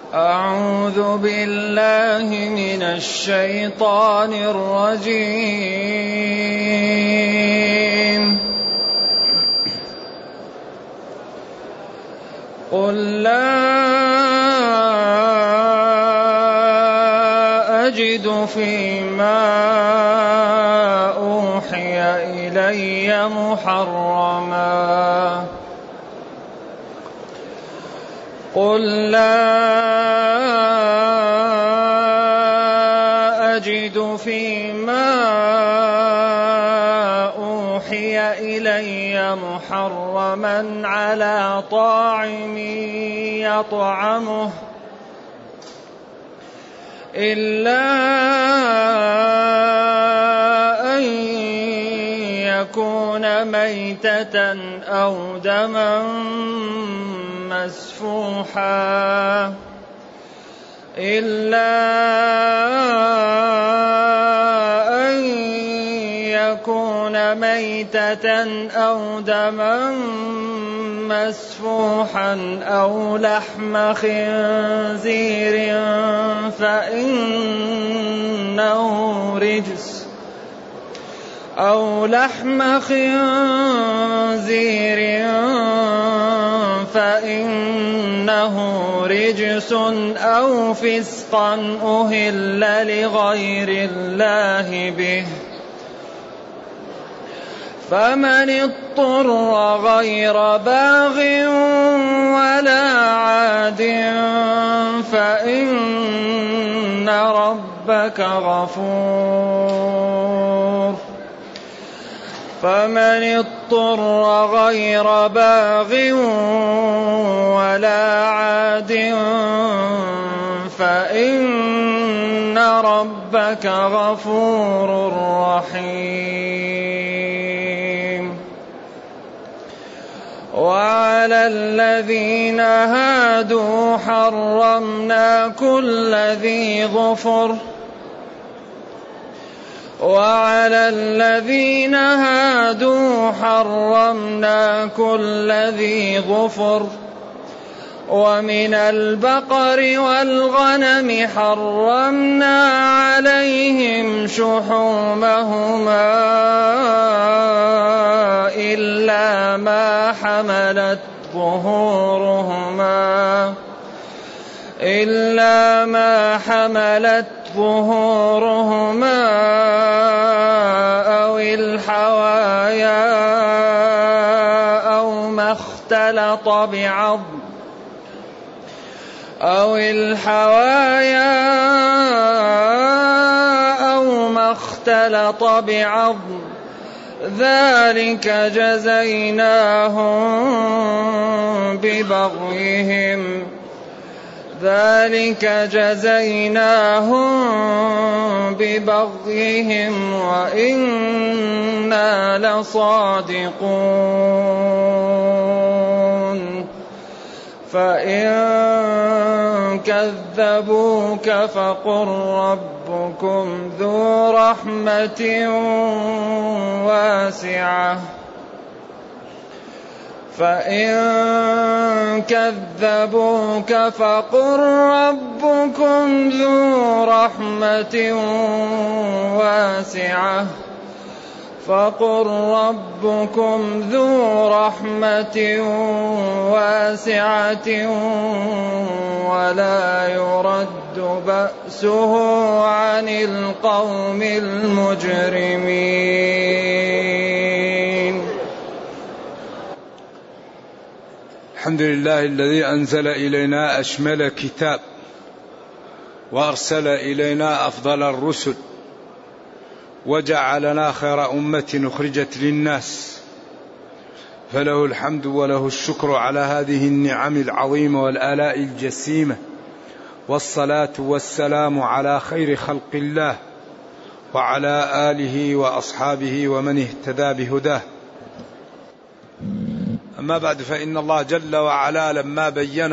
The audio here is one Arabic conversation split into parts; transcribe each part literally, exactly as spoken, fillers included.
أعوذ بالله من الشيطان الرجيم. قل لا أجد فيما أوحي إلي محرما قل لا أجد فيما أوحي إلي محرما على طاعم يطعمه إلا أن يكون ميتة أو دما مسفوحا إلا أن يكون ميتة أو دما مسفوحا أو لحم خنزير فإنه رجس أو لحم خنزير فإنه رجس أو فسقا أهل لغير الله به فمن اضطر غير باغ ولا عاد فإن ربك غفور فمن اضطر غير باغ ولا عاد فإن ربك غفور رحيم. وعلى الذين هادوا حرمنا كل ذي ظفر وعلى الذين هادوا حرمنا كل ذي ظفر ومن البقر والغنم حرمنا عليهم شحومهما إلا ما حملت ظهورهما إلا ما حملت ظهورهما أو الحوايا أو ما اختلط بعظم أو الحوايا أو ما اختلط بعظم ذلك جزيناهم ببغيهم ذلك جزيناهم ببغيهم وإنا لصادقون. فإن كذبوك فقل ربكم ذو رحمة واسعة فإن كذبوك فقل ربكم ذو رحمة واسعة فقل ربكم ذو رحمة واسعة ولا يرد بأسه عن القوم المجرمين. الحمد لله الذي أنزل إلينا أشمل كتاب وأرسل إلينا أفضل الرسل وجعلنا خير أمة أخرجت للناس فله الحمد وله الشكر على هذه النعم العظيمة والآلاء الجسيمة والصلاة والسلام على خير خلق الله وعلى آله وأصحابه ومن اهتدى بهداه. أما بعد فإن الله جل وعلا لما بين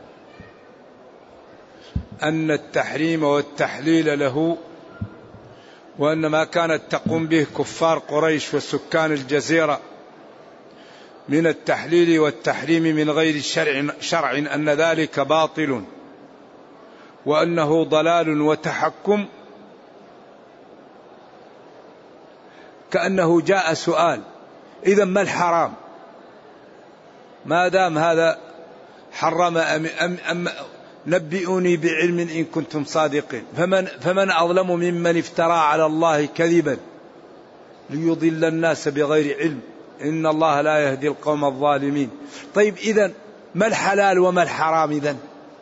أن التحريم والتحليل له وأن ما كانت تقوم به كفار قريش وسكان الجزيرة من التحليل والتحريم من غير شرع, شرع أن ذلك باطل وأنه ضلال وتحكم، كأنه جاء سؤال: إذا ما الحرام؟ ما دام هذا حرم أم أم أم نبئوني بعلم إن كنتم صادقين. فمن, فمن أظلم ممن افترى على الله كذبا ليضل الناس بغير علم إن الله لا يهدي القوم الظالمين. طيب إذن ما الحلال وما الحرام؟ إذن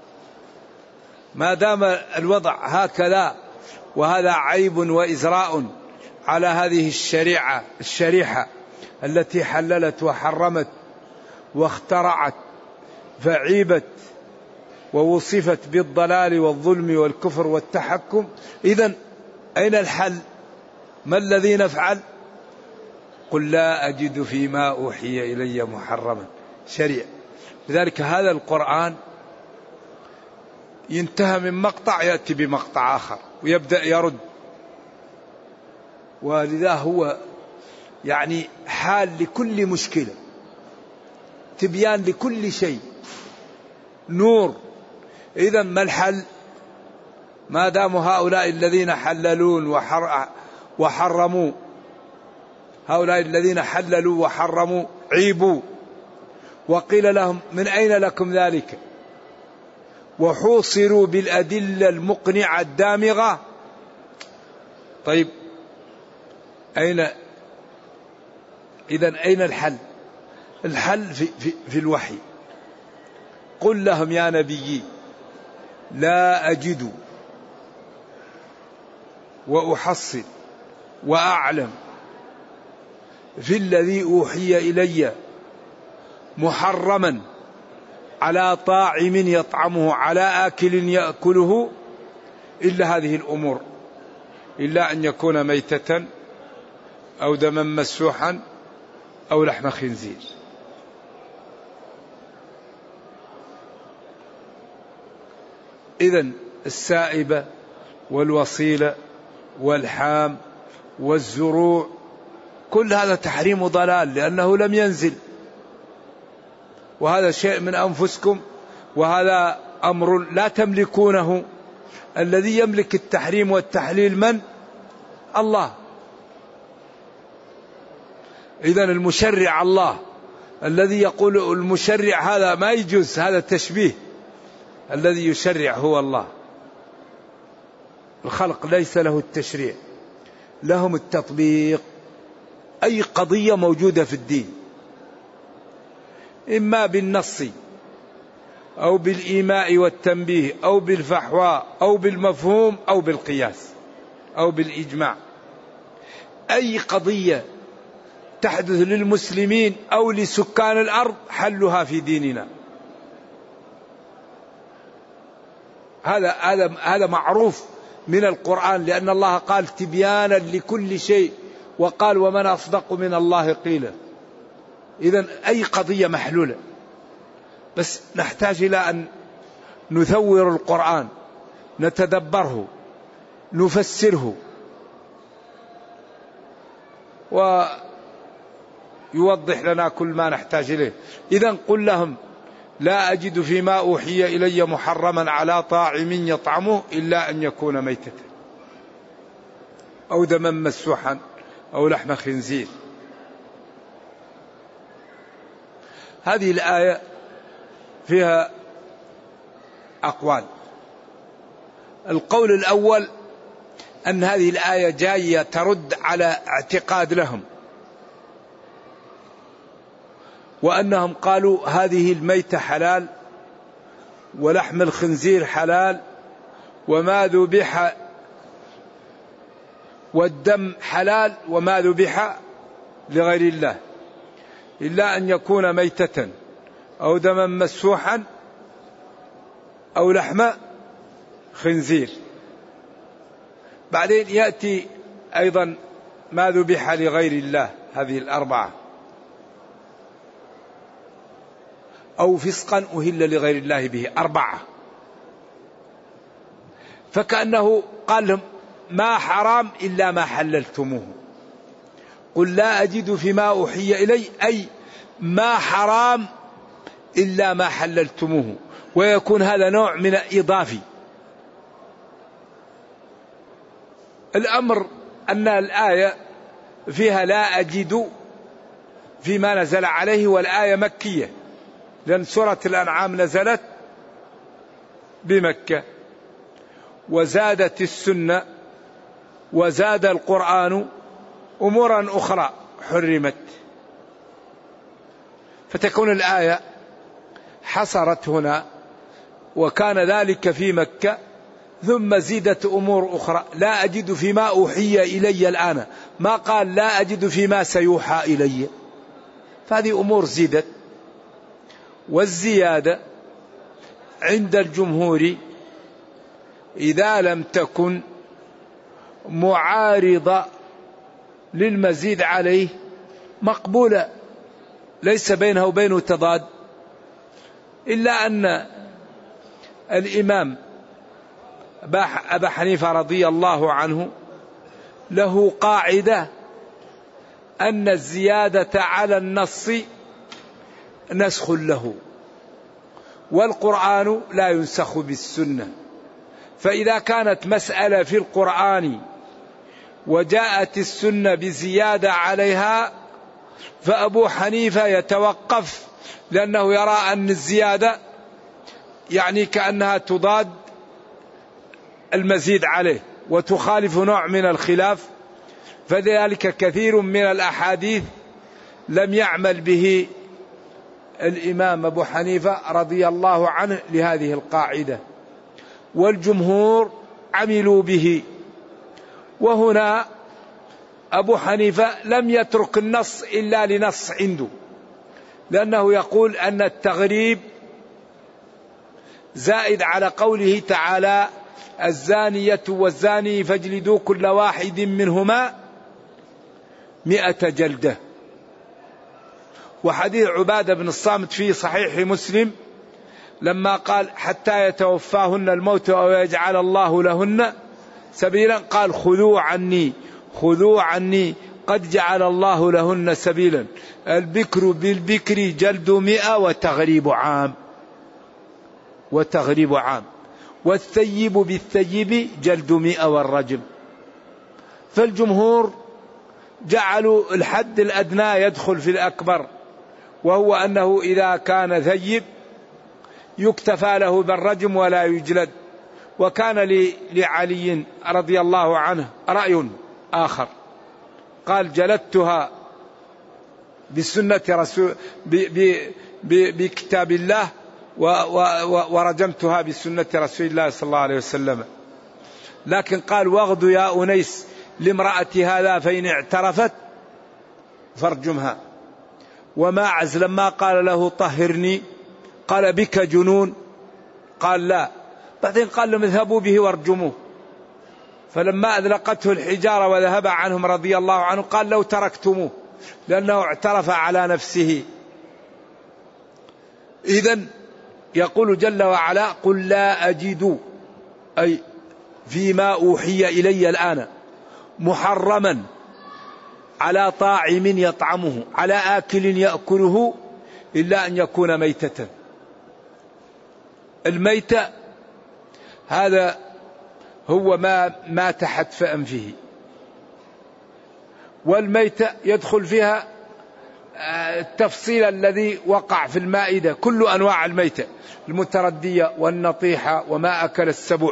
ما دام الوضع هكذا وهذا عيب وإزراء على هذه الشريعة الشريحة التي حللت وحرمت واخترعت فعيبت ووصفت بالضلال والظلم والكفر والتحكم، إذن أين الحل؟ ما الذي نفعل؟ قل لا أجد فيما أوحي إلي محرما شريع. لذلك هذا القرآن ينتهى من مقطع يأتي بمقطع آخر ويبدأ يرد، ولذا هو يعني حال لكل مشكلة، تبيان لكل شيء، نور. إذا ما الحل؟ ما دام هؤلاء الذين حللون وحر وحرموا هؤلاء الذين حللوا وحرموا عيبوا، وقيل لهم من أين لكم ذلك؟ وحوصروا بالأدلة المقنعة الدامغة. طيب أين إذن أين الحل؟ الحل في, في, في الوحي. قل لهم يا نبي لا أجد وأحصل وأعلم في الذي أوحي إلي محرما على طاعم يطعمه على آكل يأكله إلا هذه الأمور، إلا أن يكون ميتة أو دما مسفوحا أو لحم خنزير. إذن السائبة والوصيلة والحام والزروع كل هذا تحريم ضلال، لأنه لم ينزل، وهذا شيء من أنفسكم، وهذا أمر لا تملكونه. الذي يملك التحريم والتحليل من؟ الله. إذن المشرع الله، الذي يقول المشرع هذا ما يجوز، هذا تشبيه. الذي يشرع هو الله. الخلق ليس له التشريع، لهم التطبيق. أي قضية موجودة في الدين إما بالنص أو بالإيماء والتنبيه أو بالفحواء أو بالمفهوم أو بالقياس أو بالإجماع، أي قضية تحدث للمسلمين أو لسكان الأرض حلها في ديننا. هذا هذا هذا معروف من القرآن، لأن الله قال تبيانا لكل شيء، وقال ومن أصدق من الله قيلا. إذن أي قضية محلولة، بس نحتاج إلى أن نثور القرآن، نتدبره، نفسره، ويوضح لنا كل ما نحتاج إليه. إذن قل لهم لا أجد فيما أوحي إلي محرما على طاعم يطعمه إلا أن يكون ميتة أو دما مسفوحا أو لحم خنزير. هذه الآية فيها أقوال. القول الأول أن هذه الآية جاية ترد على اعتقاد لهم، وأنهم قالوا هذه الميتة حلال ولحم الخنزير حلال وما ذبح، والدم حلال وما ذبح لغير الله، إلا أن يكون ميتة أو دما مسفوحا أو لحم خنزير. بعدين يأتي أيضا ما ذبح لغير الله، هذه الأربعة، أو فسقا أهل لغير الله به، أربعة. فكأنه قال لهم ما حرام إلا ما حللتموه. قل لا أجد فيما أوحي إلي أي ما حرام إلا ما حللتموه، ويكون هذا نوع من إضافي، الأمر أن الآية فيها لا أجد فيما نزل عليه، والآية مكية، لأن سورة الأنعام نزلت بمكة. وزادت السنة وزاد القرآن أمورا أخرى حرمت، فتكون الآية حصرت هنا وكان ذلك في مكة، ثم زيدت أمور أخرى. لا أجد فيما أوحي إلي الآن، ما قال لا أجد فيما سيوحى إلي، فهذه أمور زيدت. والزيادة عند الجمهور إذا لم تكن معارضة للمزيد عليه مقبولة، ليس بينه وبينه تضاد. إلا أن الإمام أبا حنيفة رضي الله عنه له قاعدة أن الزيادة على النص نسخ له، والقرآن لا ينسخ بالسنة. فإذا كانت مسألة في القرآن وجاءت السنة بزيادة عليها، فأبو حنيفة يتوقف، لأنه يرى أن الزيادة يعني كأنها تضاد المزيد عليه وتخالف نوع من الخلاف. فذلك كثير من الأحاديث لم يعمل به الإمام أبو حنيفة رضي الله عنه لهذه القاعدة، والجمهور عملوا به. وهنا أبو حنيفة لم يترك النص إلا لنص عنده، لأنه يقول أن التغريب زائد على قوله تعالى الزانية والزاني فاجلدوا كل واحد منهما مئة جلدة. وحديث عبادة بن الصامت في صحيح مسلم لما قال حتى يتوفاهن الموت أو يجعل الله لهن سبيلا، قال خذوا عني خذوا عني قد جعل الله لهن سبيلا. البكر بالبكر جلد مئة وتغريب عام وتغريب عام والثيب بالثيب جلد مئة والرجم. فالجمهور جعلوا الحد الأدنى يدخل في الأكبر، وهو أنه إذا كان ثيب يكتفى له بالرجم ولا يجلد. وكان لعلي رضي الله عنه رأي آخر، قال جلدتها بسنة رسول بكتاب الله ورجمتها بسنة رسول الله صلى الله عليه وسلم. لكن قال واغد يا أنيس لامرأة هذا فإن اعترفت فارجمها. وماعز لما قال له طهرني قال بك جنون، قال لا. بعدين قال لهم اذهبوا به وارجموه. فلما أذلقته الحجارة وذهب عنهم رضي الله عنه قال لو تركتموه، لأنه اعترف على نفسه. إذن يقول جل وعلا قل لا أجد، أي فيما أوحي إلي الآن محرما على طاعم يطعمه على آكل يأكله إلا أن يكون ميتة. الميتة هذا هو ما مات حتف أنفه، والميتة يدخل فيها التفصيل الذي وقع في المائدة، كل أنواع الميتة المتردية والنطيحة وما أكل السبع.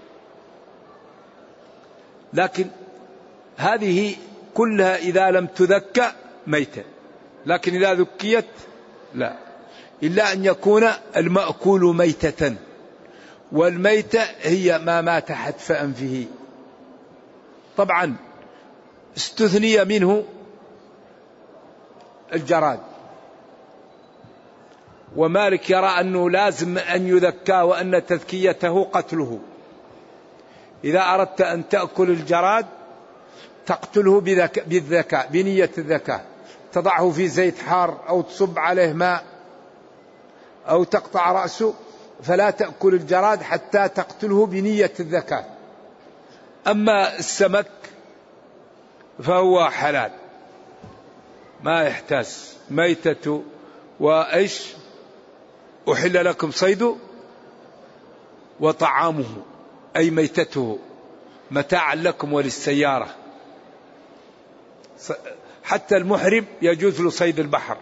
لكن هذه كلها إذا لم تذكى ميتة، لكن إذا ذكيت لا، إلا أن يكون المأكول ميتة. والميتة هي ما مات حتف أنفه. طبعا استثني منه الجراد، ومالك يرى أنه لازم أن يذكى وأن تذكيته قتله. إذا أردت أن تأكل الجراد تقتله بالذكاء بنية الذكاء، تضعه في زيت حار أو تصب عليه ماء أو تقطع رأسه، فلا تأكل الجراد حتى تقتله بنية الذكاء. أما السمك فهو حلال ما يحتاج ميتة. وإيش أحل لكم صيد وطعامه أي ميتته متاعا لكم وللسيارة. حتى المحرم يجوز له صيد البحر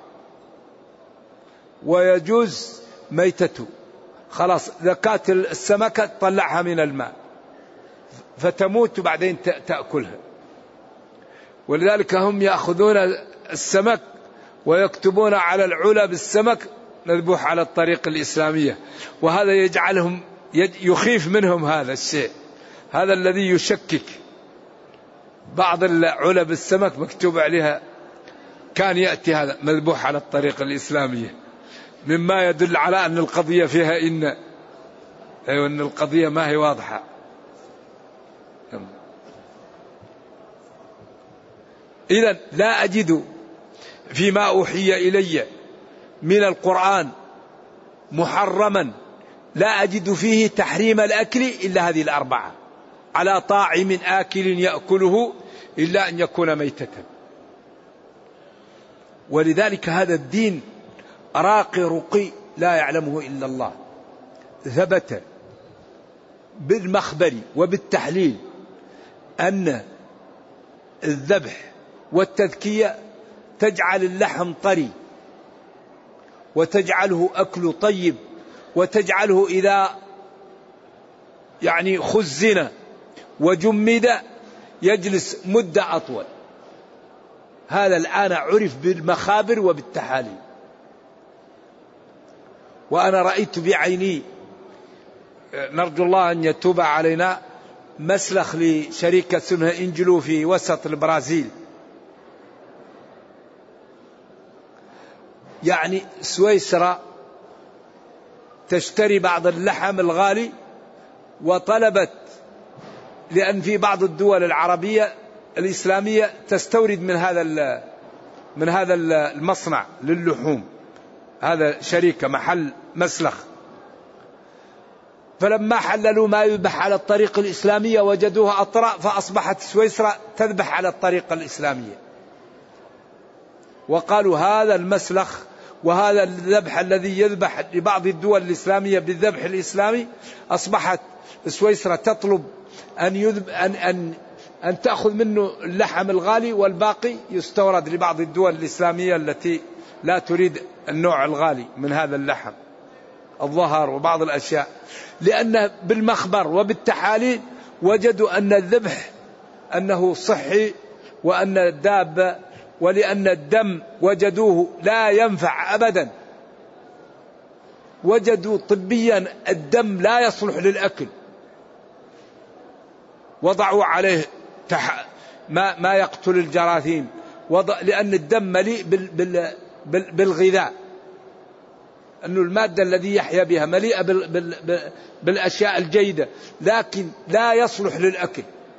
ويجوز ميتته، خلاص زكاة السمكة تطلعها من الماء فتموت وبعدين تأكلها. ولذلك هم يأخذون السمك ويكتبون على العلا بالسمك مذبوح على الطريقة الإسلامية، وهذا يجعلهم يخيف منهم هذا الشيء، هذا الذي يشكك. بعض العلا بالسمك مكتوب عليها كان يأتي هذا مذبوح على الطريقة الإسلامية، مما يدل على أن القضية فيها إن أيوة أن القضية ما هي واضحة. إذن لا أجد فيما أوحي إلي من القرآن محرما، لا أجد فيه تحريم الأكل إلا هذه الأربعة، على طاعم آكل يأكله إلا أن يكون ميتة. ولذلك هذا الدين راقي رقي لا يعلمه إلا الله. ثبت بالمخبر وبالتحليل أن الذبح والتذكية تجعل اللحم طري وتجعله أكل طيب وتجعله إذا يعني خزن وجمد يجلس مدة أطول. هذا الآن عرف بالمخابر وبالتحاليل. وأنا رأيت بعيني، نرجو الله أن يتوب علينا، مسلخ لشركة اسمها إنجلو في وسط البرازيل، يعني سويسرا تشتري بعض اللحم الغالي وطلبت، لأن في بعض الدول العربية الإسلامية تستورد من هذا من هذا المصنع للحوم، هذا شركة محل مسلخ. فلما حللوا ما يذبح على الطريقة الإسلامية وجدوها أطرأ، فأصبحت سويسرا تذبح على الطريقة الإسلامية. وقالوا هذا المسلخ وهذا الذبح الذي يذبح لبعض الدول الإسلامية بالذبح الإسلامي، أصبحت سويسرا تطلب أن يذب أن أن أن تأخذ منه اللحم الغالي والباقي يستورد لبعض الدول الإسلامية التي لا تريد النوع الغالي من هذا اللحم، الظهر وبعض الأشياء، لأن بالمخبر وبالتحاليل وجدوا أن الذبح أنه صحي وأن الدابة، ولأن الدم وجدوه لا ينفع أبدا، وجدوا طبيا الدم لا يصلح للأكل، وضعوا عليه تح... ما ما يقتل الجراثيم، وضع... لأن الدم مليء بال... بال... بال... بالغذاء، أنه المادة الذي يحيا بها مليئة بال... بال... بالأشياء الجيدة، لكن لا يصلح للأكل.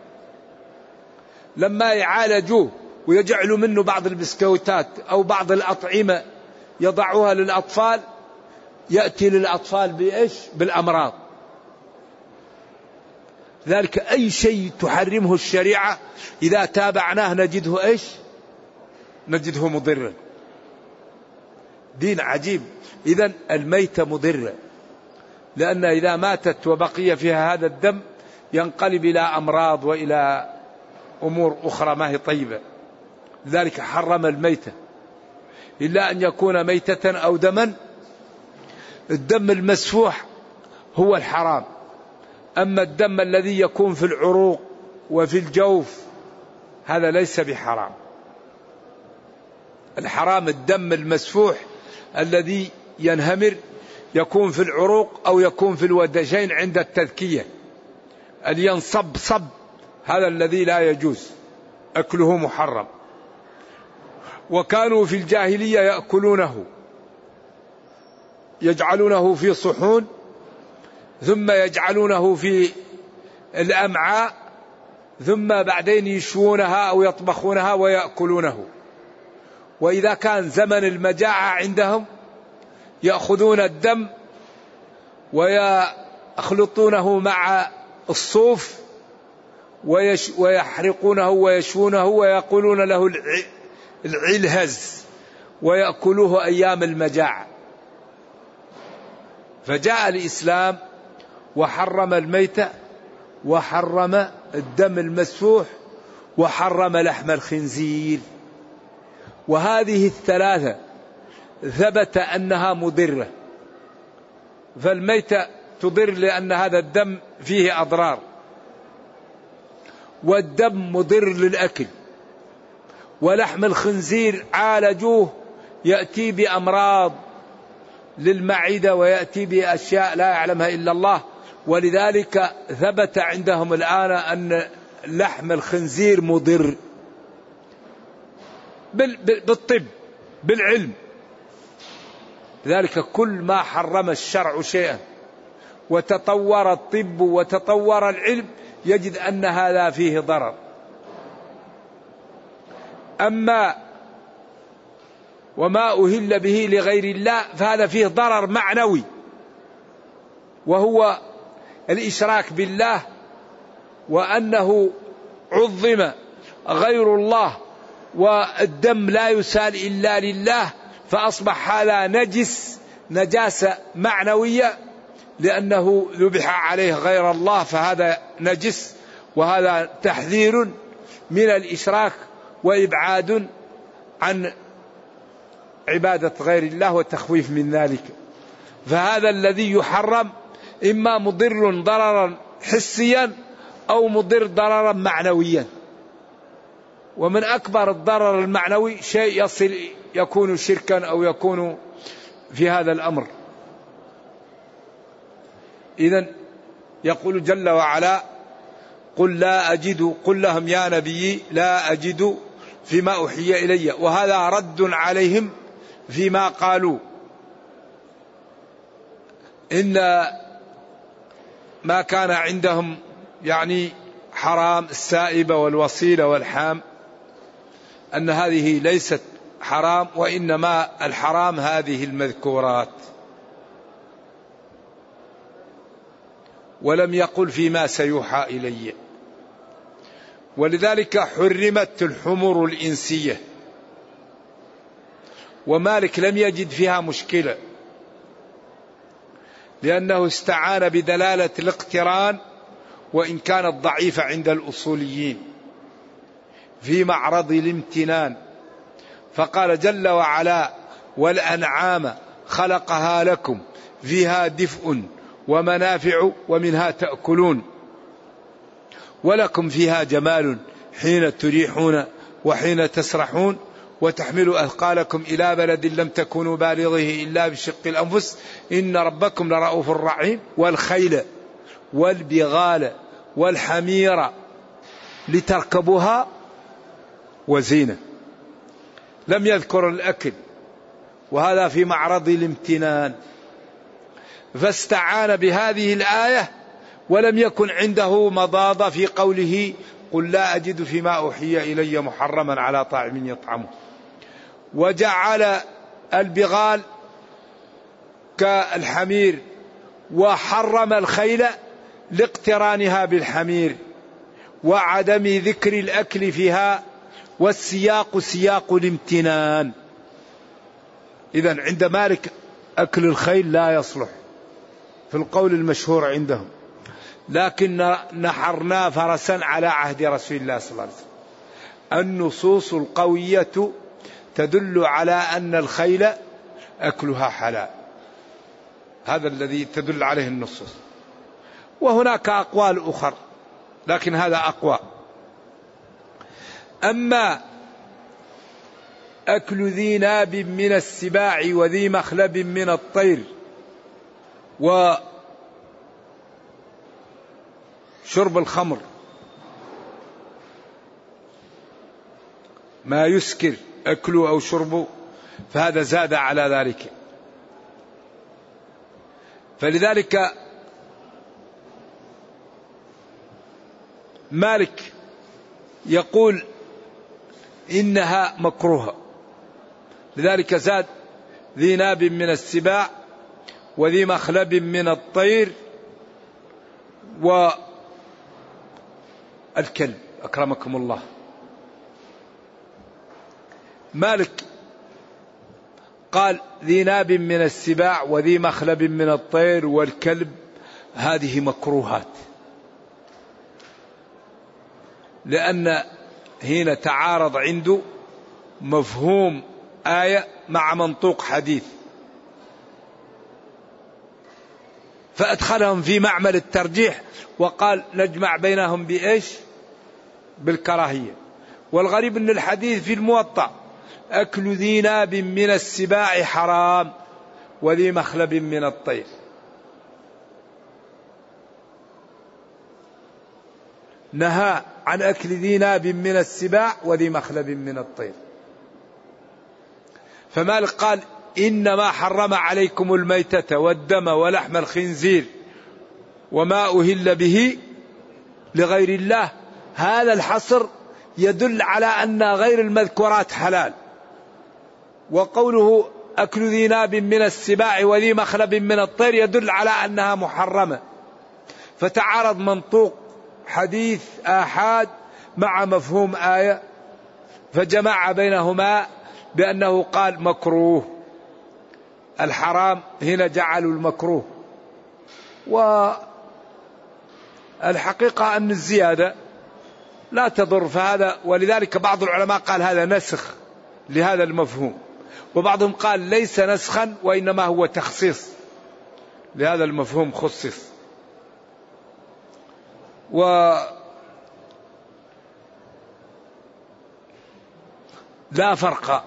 لما يعالجوه ويجعلوا منه بعض البسكوتات أو بعض الأطعمة يضعوها للأطفال، يأتي للأطفال بإيش؟ بالأمراض. ذلك أي شيء تحرمه الشريعة إذا تابعناه نجده إيش؟ نجده مضرا. دين عجيب. إذن الميتة مضرة، لأن إذا ماتت وبقي فيها هذا الدم ينقلب إلى أمراض وإلى أمور أخرى ما هي طيبة. لذلك حرم الميتة إلا أن يكون ميتة أو دما. الدم المسفوح هو الحرام، أما الدم الذي يكون في العروق وفي الجوف هذا ليس بحرام. الحرام الدم المسفوح الذي ينهمر، يكون في العروق أو يكون في الودجين عند التذكية، أن ينصب صب، هذا الذي لا يجوز أكله، محرم. وكانوا في الجاهلية يأكلونه، يجعلونه في صحون ثم يجعلونه في الأمعاء ثم بعدين يشوونها أو يطبخونها ويأكلونه. وإذا كان زمن المجاعة عندهم يأخذون الدم ويخلطونه مع الصوف ويحرقونه ويشوونه ويقولون له العلهز، ويأكلوه أيام المجاعة. فجاء الإسلام وحرم الميتة وحرم الدم المسفوح وحرم لحم الخنزير. وهذه الثلاثة ثبت أنها مضرة، فالميتة تضر لأن هذا الدم فيه أضرار، والدم مضر للأكل، ولحم الخنزير عالجوه يأتي بأمراض للمعدة ويأتي بأشياء لا يعلمها إلا الله. ولذلك ثبت عندهم الآن أن لحم الخنزير مضر بالطب بالعلم. لذلك كل ما حرم الشرع شيئا وتطور الطب وتطور العلم يجد أن هذا فيه ضرر. أما وما أهل به لغير الله فهذا فيه ضرر معنوي، وهو الإشراك بالله، وأنه عظم غير الله والدم لا يسال إلا لله، فأصبح هذا نجس نجاسة معنوية لأنه ذبح عليه غير الله، فهذا نجس. وهذا تحذير من الإشراك وإبعاد عن عبادة غير الله وتخويف من ذلك. فهذا الذي يحرم إما مضر ضررا حسيا أو مضر ضررا معنويا. ومن أكبر الضرر المعنوي شيء يصل يكون شركا أو يكون في هذا الأمر. إذن يقول جل وعلا: قل لا أجد، قل لهم يا نبي لا أجد فيما أوحي إلي. وهذا رد عليهم فيما قالوا إن ما كان عندهم يعني حرام السائبة والوصيلة والحام، أن هذه ليست حرام، وإنما الحرام هذه المذكورات. ولم يقل فيما سيوحى إلي. ولذلك حرمت الحمر الإنسية، ومالك لم يجد فيها مشكلة، لأنه استعان بدلالة الاقتران وإن كانت ضعيفة عند الأصوليين في معرض الامتنان. فقال جل وعلا: والأنعام خلقها لكم فيها دفء ومنافع ومنها تأكلون ولكم فيها جمال حين تريحون وحين تسرحون وتحملوا أثقالكم إلى بلد لم تكونوا بالغه إلا بشق الأنفس إن ربكم لرؤوف رحيم. والخيل والبغال والحمير لتركبوها وزينة. لم يذكر الأكل، وهذا في معرض الامتنان. فاستعان بهذه الآية ولم يكن عنده مضاضة في قوله: قل لا أجد فيما أوحي إلي محرما على طاعم يطعمه. وجعل البغال كالحمير، وحرم الخيل لاقترانها بالحمير وعدم ذكر الأكل فيها، والسياق سياق الامتنان. إذن عند مالك أكل الخيل لا يصلح في القول المشهور عندهم، لكن نحرنا فرسا على عهد رسول الله صلى الله عليه وسلم. النصوص القوية تدل على أن الخيل أكلها حلال، هذا الذي تدل عليه النصوص. وهناك أقوال أخرى لكن هذا أقوى. أما أكل ذي ناب من السباع وذي مخلب من الطير وشرب الخمر، ما يسكر أكله أو شربه، فهذا زاد على ذلك. فلذلك مالك يقول إنها مكروهة، لذلك زاد ذي ناب من السباع وذي مخلب من الطير والكلب. أكرمكم الله. مالك قال ذي ناب من السباع وذي مخلب من الطير والكلب هذه مكروهات، لأن هنا تعارض عنده مفهوم آية مع منطوق حديث، فأدخلهم في معمل الترجيح وقال نجمع بينهم بإيش؟ بالكراهية. والغريب أن الحديث في الموطأ أكل ذي ناب من السباع حرام وذي مخلب من الطير. نهى عن أكل ذي ناب من السباع وذي مخلب من الطير. فمالك قال إنما حرم عليكم الميتة والدم ولحم الخنزير وما أهل به لغير الله. هذا الحصر يدل على أن غير المذكورات حلال. وقوله أكل ذي ناب من السباع وذي مخلب من الطير يدل على أنها محرمة. فتعارض منطوق حديث آحاد مع مفهوم آية، فجمع بينهما بأنه قال مكروه. الحرام هنا جعلوا المكروه. والحقيقة أن الزيادة لا تضر، فهذا ولذلك بعض العلماء قال هذا نسخ لهذا المفهوم، وبعضهم قال ليس نسخا وإنما هو تخصيص لهذا المفهوم خصص. ولا فرق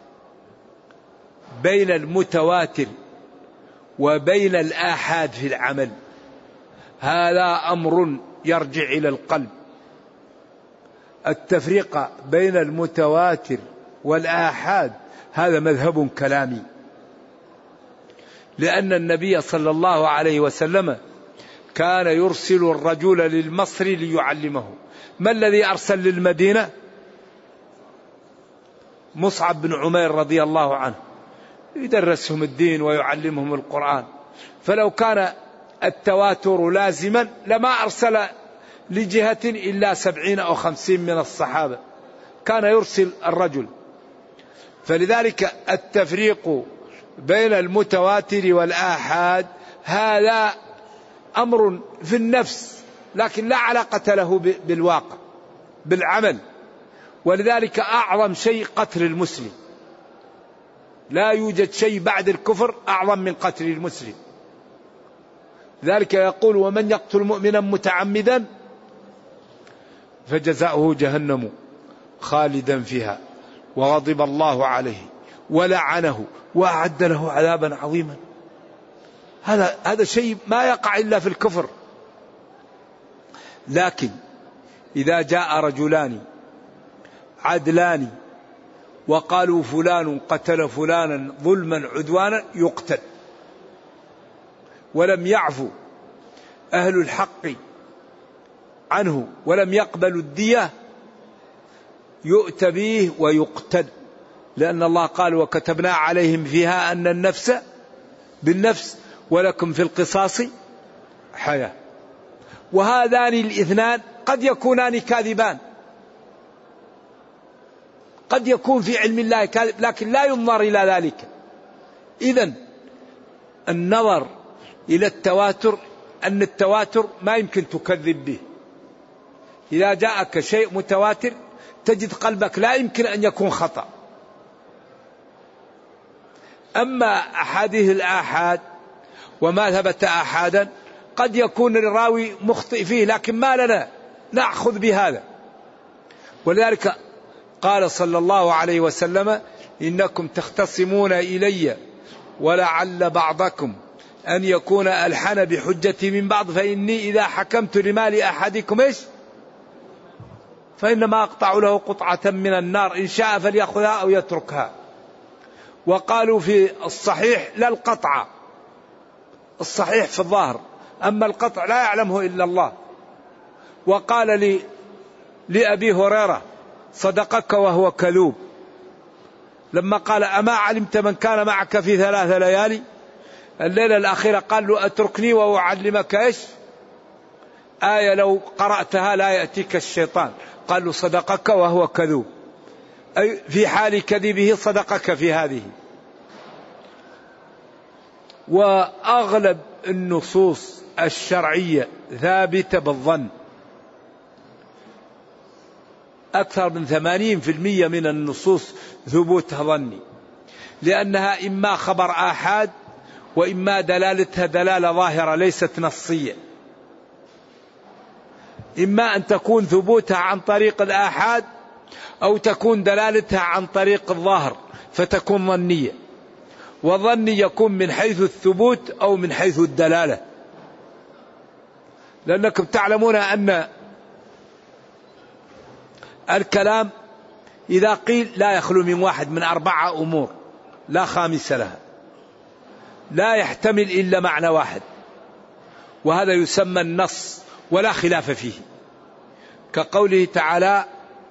بين المتواتر وبين الآحاد في العمل، هذا أمر يرجع إلى القلب. التفريق بين المتواتر والآحاد هذا مذهب كلامي، لأن النبي صلى الله عليه وسلم كان يرسل الرجل للمصري ليعلمه. ما الذي أرسل للمدينة؟ مصعب بن عمير رضي الله عنه، يدرسهم الدين ويعلمهم القرآن. فلو كان التواتر لازما لما أرسل لجهة إلا سبعين أو خمسين من الصحابة، كان يرسل الرجل. فلذلك التفريق بين المتواتر والآحاد هذا أمر في النفس، لكن لا علاقة له بالواقع بالعمل. ولذلك أعظم شيء قتل المسلم، لا يوجد شيء بعد الكفر أعظم من قتل المسلم. ذلك يقول ومن يقتل مؤمنا متعمدا فجزاؤه جهنم خالدا فيها وغضب الله عليه ولعنه وأعد له عذابا عظيما. هذا هذا شيء ما يقع إلا في الكفر. لكن إذا جاء رجلان عدلان وقالوا فلان قتل فلانا ظلما عدوانا يقتل، ولم يعفو أهل الحق عنه ولم يقبلوا الدية يؤتى به ويقتل، لأن الله قال وكتبنا عليهم فيها أن النفس بالنفس ولكم في القصاص حياة. وهذان الاثنان قد يكونان كاذبان، قد يكون في علم الله كاذب، لكن لا ينظر إلى ذلك. إذن النظر إلى التواتر أن التواتر ما يمكن تكذب به. إذا جاءك شيء متواتر تجد قلبك لا يمكن أن يكون خطأ. أما أحاديث الآحاد وما ثبت آحادا قد يكون الراوي مخطئ فيه، لكن ما لنا نأخذ بهذا. ولذلك قال صلى الله عليه وسلم إنكم تختصمون إلي ولعل بعضكم أن يكون ألحن بحجتي من بعض، فإني إذا حكمت لمال أحدكم إيش فإنما أقطع له قطعة من النار إن شاء فليأخذها أو يتركها. وقالوا في الصحيح لا القطع، الصحيح في الظاهر، أما القطع لا يعلمه إلا الله. وقال لي لأبي هريرة صدقك وهو كذوب، لما قال أما علمت من كان معك في ثلاث ليالي، الليلة الأخيرة قال له أتركني وأعلمك إيش آية لو قرأتها لا يأتيك الشيطان، قال له صدقك وهو كذوب، أي في حال كذبه صدقك في هذه. وأغلب النصوص الشرعية ثابتة بالظن، أكثر من ثمانين في المئة من النصوص ثبوتها ظني، لأنها إما خبر آحاد وإما دلالتها دلالة ظاهرة ليست نصية. إما أن تكون ثبوتها عن طريق الآحاد أو تكون دلالتها عن طريق الظاهر فتكون ظنية، والظني يكون من حيث الثبوت أو من حيث الدلالة. لأنكم تعلمون أن الكلام إذا قيل لا يخلو من واحد من أربعة أمور لا خامس لها، لا يحتمل إلا معنى واحد، وهذا يسمى النص ولا خلاف فيه، كقوله تعالى: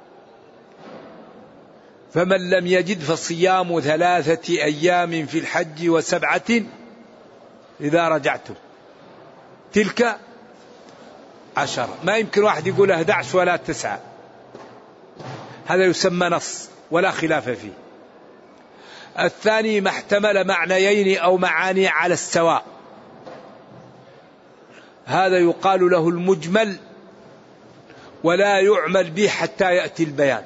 فمن لم يجد فصيام ثلاثة أيام في الحج وسبعة إذا رجعتم تلك عشرة. ما يمكن واحد يقول أحد عشر ولا تسعة، هذا يسمى نص ولا خلاف فيه. الثاني ما احتمل معنيين أو معاني على السواء، هذا يقال له المجمل ولا يعمل به حتى يأتي البيان.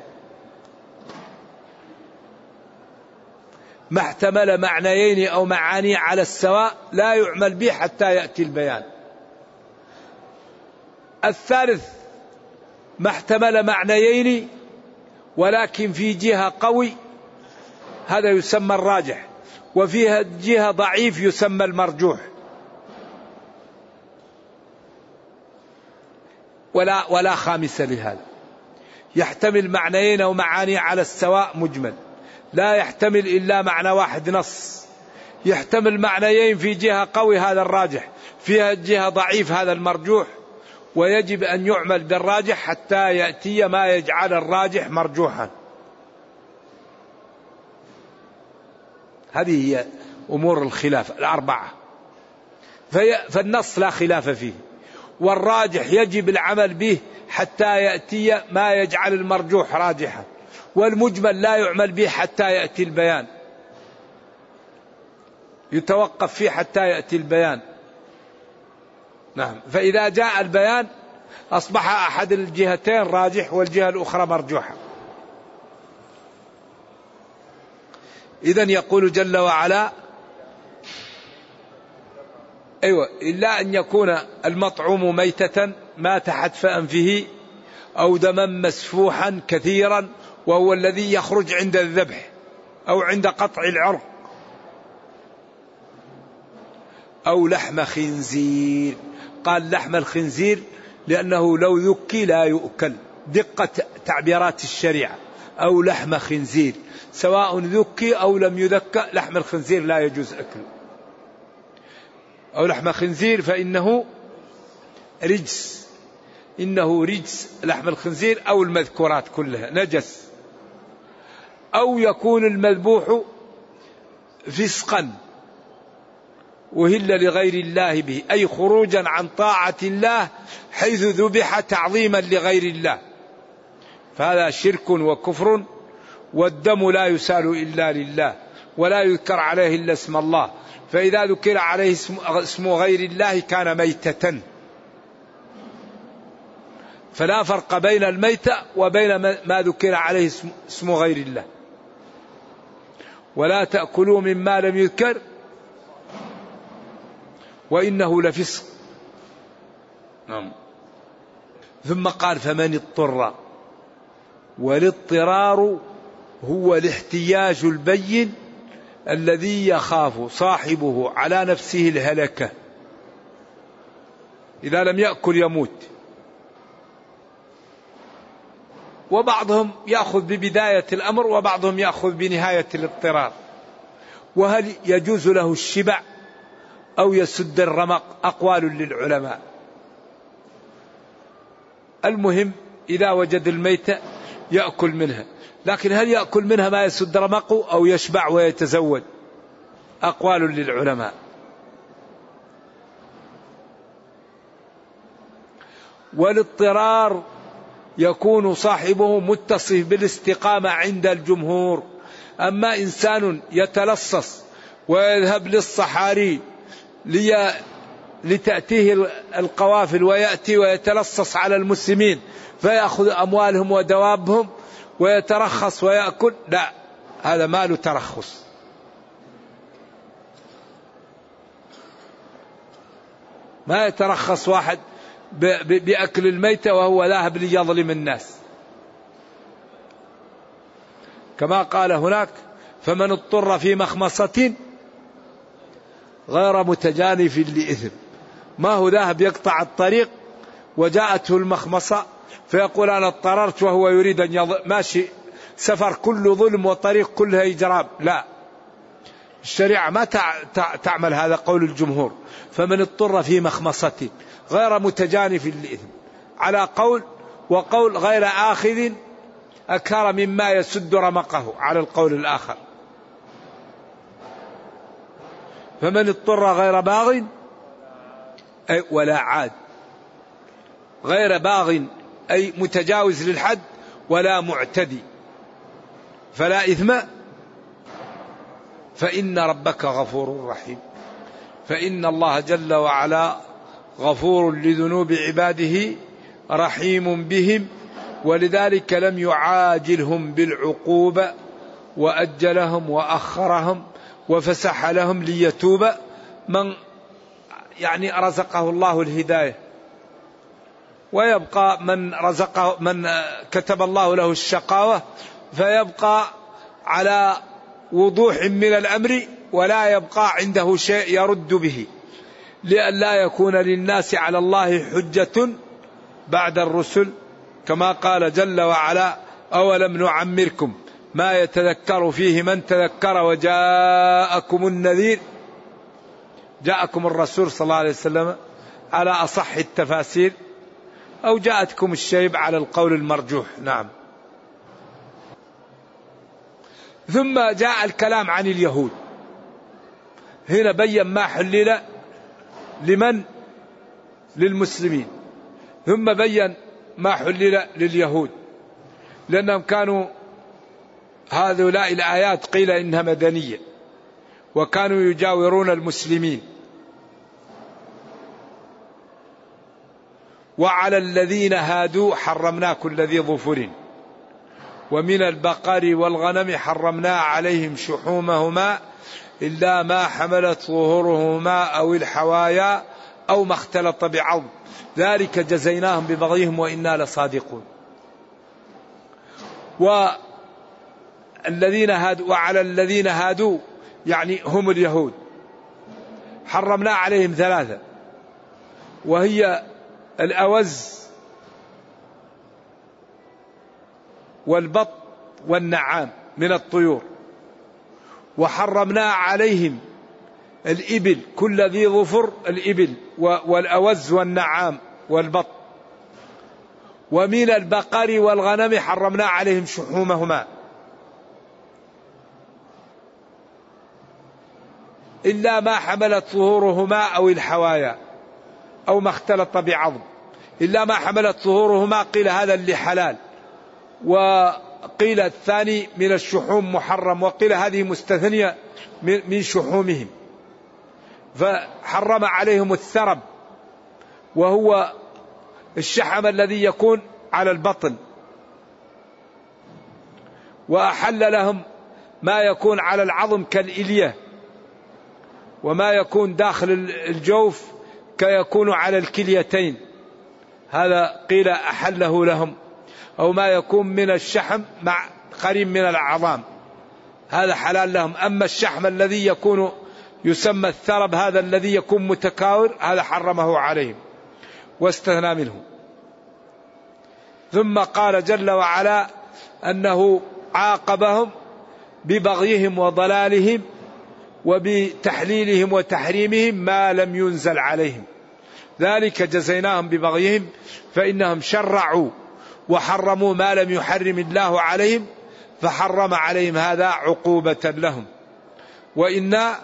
ما احتمل معنيين أو معاني على السواء لا يعمل به حتى يأتي البيان. الثالث ما احتمل معنيين ولكن في جهة قوي، هذا يسمى الراجح، وفيها جهة ضعيف يسمى المرجوح. ولا ولا خامس لهذا. يحتمل معنيين أو معاني على السواء مجمل، لا يحتمل إلا معنى واحد نص. يحتمل معنيين في جهة قوي، هذا الراجح، فيها جهة ضعيف، هذا المرجوح. ويجب أن يعمل بالراجح حتى يأتي ما يجعل الراجح مرجوحا. هذه هي أمور الخلاف الأربعة. فالنص لا خلاف فيه، والراجح يجب العمل به حتى يأتي ما يجعل المرجوح راجحا، والمجمل لا يعمل به حتى يأتي البيان، يتوقف فيه حتى يأتي البيان. نعم. فإذا جاء البيان أصبح أحد الجهتين راجح والجهة الأخرى مرجوحة. إذن يقول جل وعلا: أيوة إلا أن يكون المطعوم ميتة مات حتف أنفه أو دما مسفوحا كثيرا وهو الذي يخرج عند الذبح أو عند قطع العرق، أو لحم خنزير. قال لحم الخنزير لأنه لو ذكي لا يؤكل، دقة تعبيرات الشريعة. أو لحم خنزير، سواء ذكي أو لم يذكى، لحم الخنزير لا يجوز أكله. أو لحم خنزير فإنه رجس، إنه رجس لحم الخنزير أو المذكورات كلها نجس. أو يكون المذبوح فسقا وهل لغير الله به، أي خروجا عن طاعة الله حيث ذبح تعظيما لغير الله، فهذا شرك وكفر. والدم لا يسال إلا لله ولا يذكر عليه إلا اسم الله، فإذا ذكر عليه اسم, اسم غير الله كان ميتة. فلا فرق بين الميتة وبين ما ذكر عليه اسم, اسم غير الله. ولا تأكلوا مما لم يذكر وإنه لفسق. نعم. ثم قال: فمن اضطر. والاضطرار هو الاحتياج البين الذي يخاف صاحبه على نفسه الهلكة، إذا لم يأكل يموت. وبعضهم يأخذ ببداية الأمر وبعضهم يأخذ بنهاية الاضطرار. وهل يجوز له الشبع أو يسد الرمق؟ أقوال للعلماء. المهم إذا وجد الميتة يأكل منها، لكن هل يأكل منها ما يسد رمقه أو يشبع ويتزود؟ أقوال للعلماء. والاضطرار يكون صاحبه متصف بالاستقامة عند الجمهور. أما إنسان يتلصص ويذهب للصحاري لتأتيه القوافل ويأتي ويتلصص على المسلمين فيأخذ أموالهم ودوابهم ويترخص ويأكل، لا، هذا ما له ترخص. ما يترخص واحد بأكل الميتة وهو ذاهب ليظلم الناس. كما قال هناك: فمن اضطر في مخمصة غير متجانف لإثم. ما هو ذاهب يقطع الطريق وجاءته المخمصة فيقول أنا اضطررت وهو يريد أن يظلم، ماشي سفر كله ظلم وطريق كلها إجرام، لا، الشريعة ما تعمل هذا. قول الجمهور: فمن اضطر في مخمصة غير متجانف للإثم، على قول، وقول غير آخذ أكثر مما يسد رمقه على القول الآخر. فمن اضطر غير باغ أي ولا عاد، غير باغ أي متجاوز للحد ولا معتدي، فلا إثم، فإن ربك غفور رحيم. فإن الله جل وعلا غفور لذنوب عباده رحيم بهم، ولذلك لم يعاجلهم بالعقوبة وأجلهم وأخرهم وفسح لهم ليتوب من يعني رزقه الله الهداية، ويبقى من رزقه من كتب الله له الشقاوة فيبقى على وضوح من الأمر ولا يبقى عنده شيء يرد به، لئلا يكون للناس على الله حجة بعد الرسل، كما قال جل وعلا: أولم نعمركم ما يتذكر فيه من تذكر وجاءكم النذير. جاءكم الرسول صلى الله عليه وسلم على أصح التفاسير، أو جاءتكم الشيب على القول المرجوح. نعم. ثم جاء الكلام عن اليهود، هنا بين ما حلل لمن؟ للمسلمين، ثم بين ما حلل لليهود، لأنهم كانوا هؤلاء الآيات قيل إنها مدنية وكانوا يجاورون المسلمين. وعلى الذين هادوا حرمنا كل ذي ظفر ومن البقر والغنم حرمنا عليهم شحومهما إلا ما حملت ظهورهما أو الحوايا أو ما اختلط بعظم ذلك جزيناهم ببغيهم وإنا لصادقون. والذين هادوا وعلى الذين هادوا يعني هم اليهود حرمنا عليهم ثلاثة، وهي الأوز والبط والنعام من الطيور، وحرمنا عليهم الإبل كل ذي ظفر، الإبل والأوز والنعام والبط، ومن البقر والغنم حرمنا عليهم شحومهما إلا ما حملت ظهورهما أو الحوايا أو ما اختلط بعظم. إلا ما حملت ظهورهما قيل هذا اللي حلال، وقيل الثاني من الشحوم محرم، وقيل هذه مستثنية من شحومهم. فحرم عليهم الثرب وهو الشحم الذي يكون على البطن، وأحل لهم ما يكون على العظم كالإلية، وما يكون داخل الجوف كيكون على الكليتين، هذا قيل أحله لهم، أو ما يكون من الشحم مع قريب من العظام هذا حلال لهم. أما الشحم الذي يكون يسمى الثرب هذا الذي يكون متكاور هذا حرمه عليهم واستثنى منه. ثم قال جل وعلا أنه عاقبهم ببغيهم وضلالهم وبتحليلهم وتحريمهم ما لم ينزل عليهم، ذلك جزيناهم ببغيهم فإنهم شرعوا وحرموا ما لم يحرم الله عليهم فحرم عليهم هذا عقوبة لهم. وإن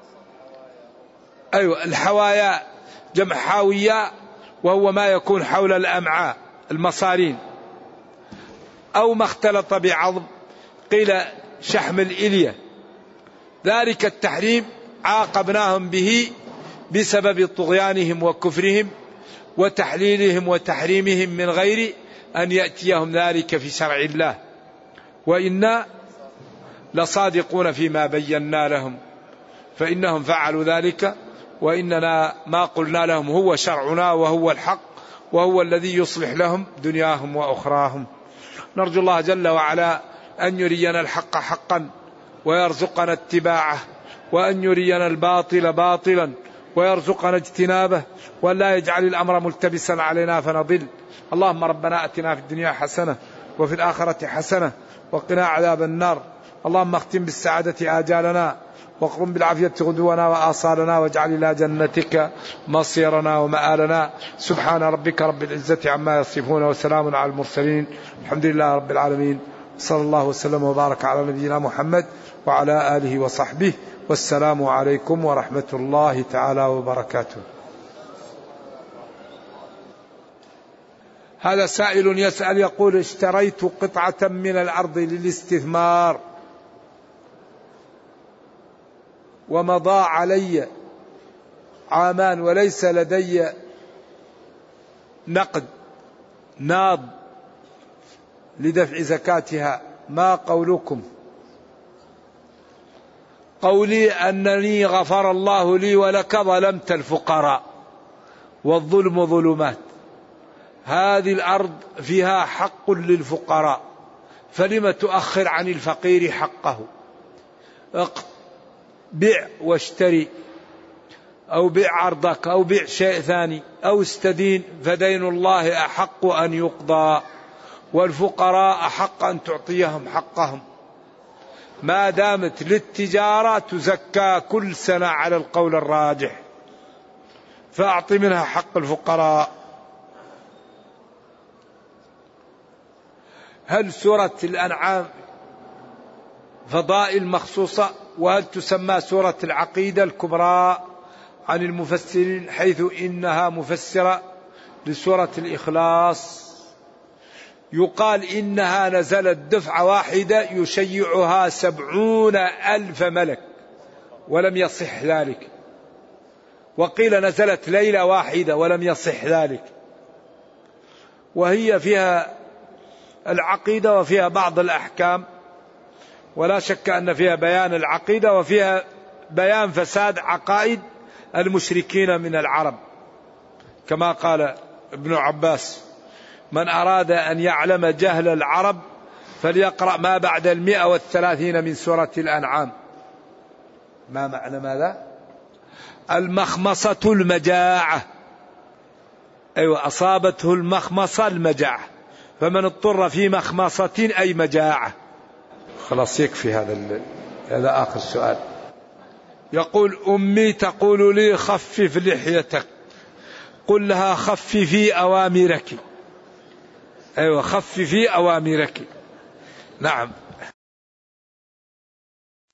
أيوة الحوايا جمع حاوية وهو ما يكون حول الأمعاء المصارين، أو ما اختلط بعظم قيل شحم الإلية، ذلك التحريم عاقبناهم به بسبب طغيانهم وكفرهم وتحليلهم وتحريمهم من غير أن يأتيهم ذلك في شرع الله، وإنا لصادقون فيما بينا لهم، فإنهم فعلوا ذلك وإننا ما قلنا لهم هو شرعنا وهو الحق وهو الذي يصلح لهم دنياهم وأخراهم. نرجو الله جل وعلا أن يرينا الحق حقا ويرزقنا اتباعه، وأن يرينا الباطل باطلا ويرزقنا اجتنابه، ولا يجعل الأمر ملتبسا علينا فنضل. اللهم ربنا أتنا في الدنيا حسنة وفي الآخرة حسنة وقنا عذاب النار. اللهم اختم بالسعادة آجالنا واقرم بالعافية غدونا وآصالنا، واجعل إلى جنتك مصيرنا ومآلنا. سبحان ربك رب العزة عما يصفون وسلام على المرسلين، الحمد لله رب العالمين، صلى الله وسلم وبارك على نبينا محمد وعلى آله وصحبه، والسلام عليكم ورحمة الله تعالى وبركاته. هذا سائل يسأل يقول: اشتريت قطعة من الأرض للاستثمار ومضى علي عامان وليس لدي نقد ناض لدفع زكاتها، ما قولكم؟ قولي أنني غفر الله لي ولك ظلمت الفقراء والظلم ظلمات. هذه الأرض فيها حق للفقراء، فلم تؤخر عن الفقير حقه؟ بيع واشتري، أو بيع عرضك، أو بيع شيء ثاني، أو استدين، فدين الله أحق أن يقضى، والفقراء أحق أن تعطيهم حقهم. ما دامت للتجارة تزكى كل سنة على القول الراجح، فأعط منها حق الفقراء. هل سورة الأنعام فضائل مخصوصة؟ وهل تسمى سورة العقيدة الكبرى عن المفسرين حيث إنها مفسرة لسورة الإخلاص؟ يقال إنها نزلت دفعة واحدة يشيعها سبعون ألف ملك ولم يصح ذلك، وقيل نزلت ليلة واحدة ولم يصح ذلك. وهي فيها العقيدة وفيها بعض الأحكام، ولا شك أن فيها بيان العقيدة وفيها بيان فساد عقائد المشركين من العرب، كما قال ابن عباس: من أراد أن يعلم جهل العرب فليقرأ ما بعد المئة والثلاثين من سورة الأنعام. ما معنى ماذا؟ المخمصة المجاعة، أيوة أصابته المخمصة المجاعة، فمن اضطر في مخمصة أي مجاعة. خلاص يكفي هذا ال... هذا آخر سؤال. يقول: أمي تقول لي خفف لحيتك، قل لها خففي أوامرك. أيوة خففي أوامرك. نعم.